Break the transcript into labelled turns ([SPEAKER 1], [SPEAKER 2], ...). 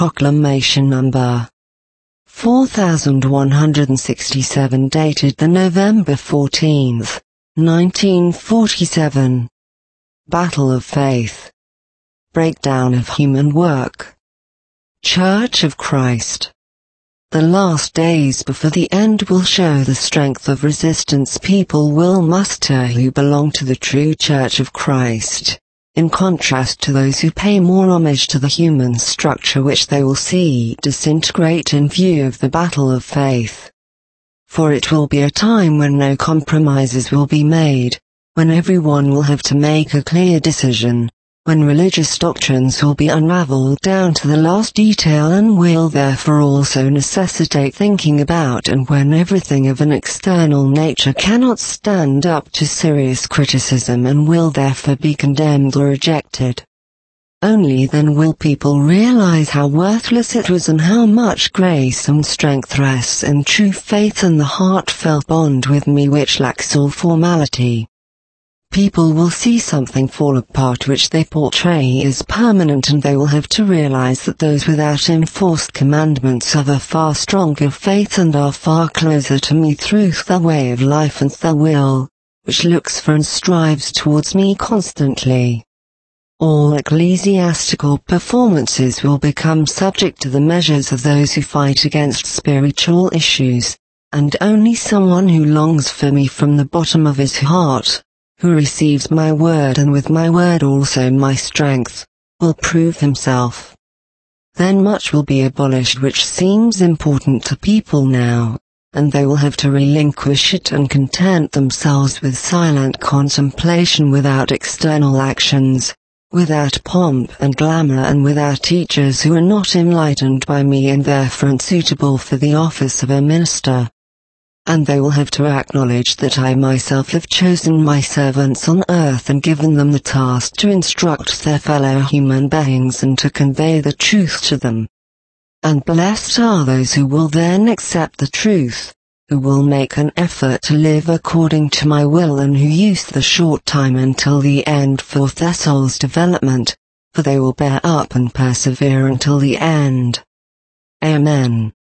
[SPEAKER 1] Proclamation Number 4167 dated the November 14th, 1947. Battle of Faith. Breakdown of human work. Church of Christ. The last days before the end will show the strength of resistance people will muster who belong to the true Church of Christ, in contrast to those who pay more homage to the human structure which they will see disintegrate in view of the battle of faith. For it will be a time when no compromises will be made, when everyone will have to make a clear decision, when religious doctrines will be unraveled down to the last detail and will therefore also necessitate thinking about, and when everything of an external nature cannot stand up to serious criticism and will therefore be condemned or rejected. Only then will people realize how worthless it was and how much grace and strength rests in true faith and the heartfelt bond with me which lacks all formality. People will see something fall apart which they portray as permanent, and they will have to realize that those without enforced commandments have a far stronger faith and are far closer to me through the way of life and the will, which looks for and strives towards me constantly. All ecclesiastical performances will become subject to the measures of those who fight against spiritual issues, and only someone who longs for me from the bottom of his heart, who receives my word and with my word also my strength, will prove himself. Then much will be abolished which seems important to people now, and they will have to relinquish it and content themselves with silent contemplation without external actions, without pomp and glamour and without teachers who are not enlightened by me and therefore unsuitable for the office of a minister. And they will have to acknowledge that I myself have chosen my servants on earth and given them the task to instruct their fellow human beings and to convey the truth to them. And blessed are those who will then accept the truth, who will make an effort to live according to my will and who use the short time until the end for their soul's development, for they will bear up and persevere until the end. Amen.